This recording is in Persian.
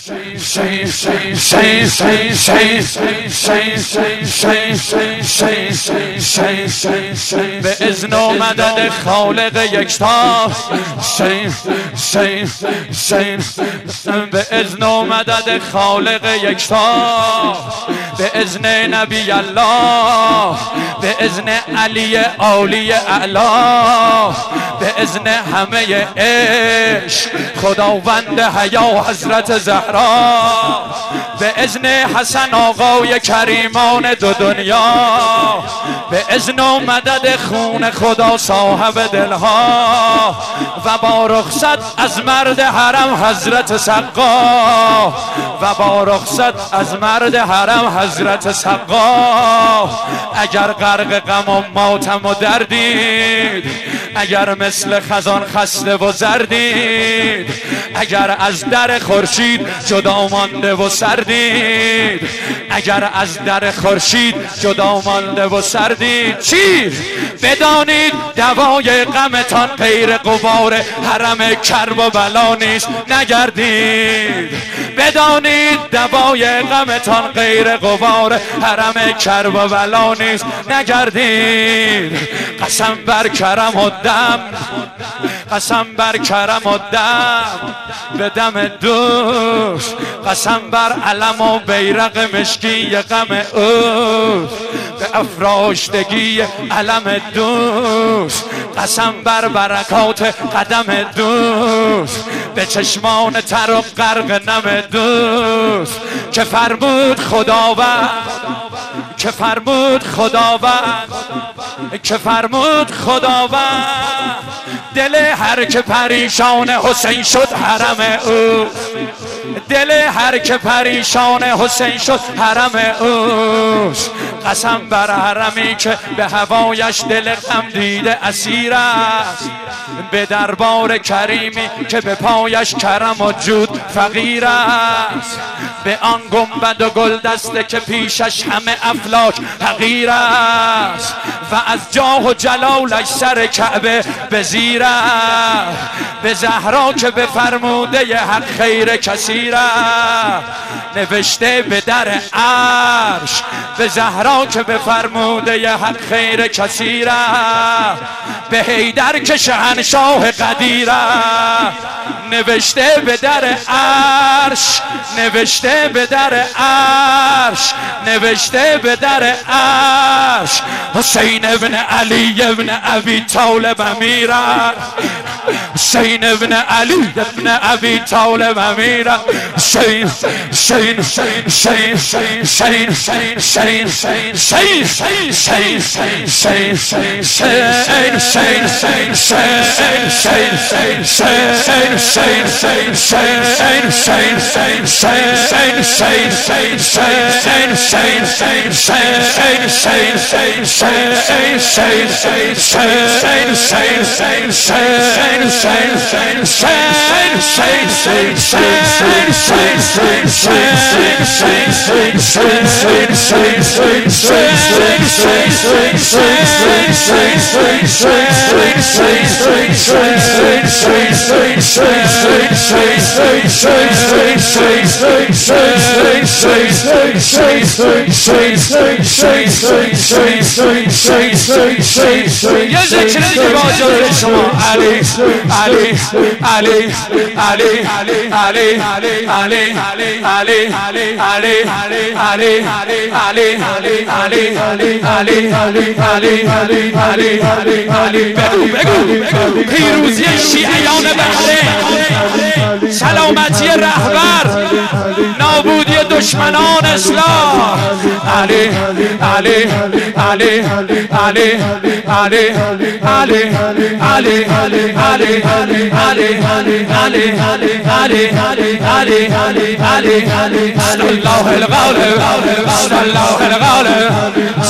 به اذن و مدد خالق یکتا، به اذن و مدد خالق یکتا، به اذن نبی الله، به اذن علی اولی اعلا، به اذن همه عشق خداوند حیا حضرت زهرا، به اذن حسن آقای کریمان دو دنیا، به اذن و مدد خون خدا صاحب دلها، و با رخصت از مرد حرم حضرت سقا، و با رخصت از مرد حرم حضرت سقا. اگر غرق غم و ماتم و دردید، اگر مثل خزان خسته و زردید، اگر از در خورشید جدا مانده و سردید، اگر از در خورشید جدا مانده و سردید، چی؟ بدانید دوای غمتان غیر غبار حرم کرب و بلا نیست، نگردید. بدانید دوای غمتان غیر غبار حرم کرب و بلا نیست، نگردید. قسم بر کرم و دم، قسم بر کرم و دم به دم دوست، قسم بر علم و بیرق مشکی غم او، به افراشتگی علم دوست، قسم بر برکات قدم دوست، به چشمان تر و غرق نم دوست، که فرمود خداوند، که فرمود خداوند، که فرمود خداوند، دل هر که پریشان حسین شد حرم او، دل هر که پریشان حسین شد حرم اوست. قسم بر حرمی که به هوایش دل غم دیده اسیر است، به دربار کریمی که به پایش کرم و جود فقیر است، به آن گنبد و گل دسته که پیشش همه افلاک حقیر است، و از جاه و جلالش سر کعبه به زیر است، به زهرا که به فرموده حق خیر کثیر است، نوشته به در عرش، به زهرا که به فرموده حق خیر کثیر است، به حیدر که شهنشاه قدیر است، نوشته به در عرش، نوشته به در عرش، نوشته به در عرش، حسین ابن علی ابن ابی طالب امیر، حسین ابن علی ابن ابی طالب امیر، حسین حسین حسین حسین حسین حسین حسین یه ذکر دیگه با اجازه شما. علی علی علی علی علی علی علی علی علی علی علی علی علی علی علی بگو پیروزی شیعیان بحرین، سلامتی رهبر، نابودی دشمنان اسلام. علی علی علی علی علی علی علی علی علی علی علی علی علی علی علی علی الله الغالب، الله الغالب،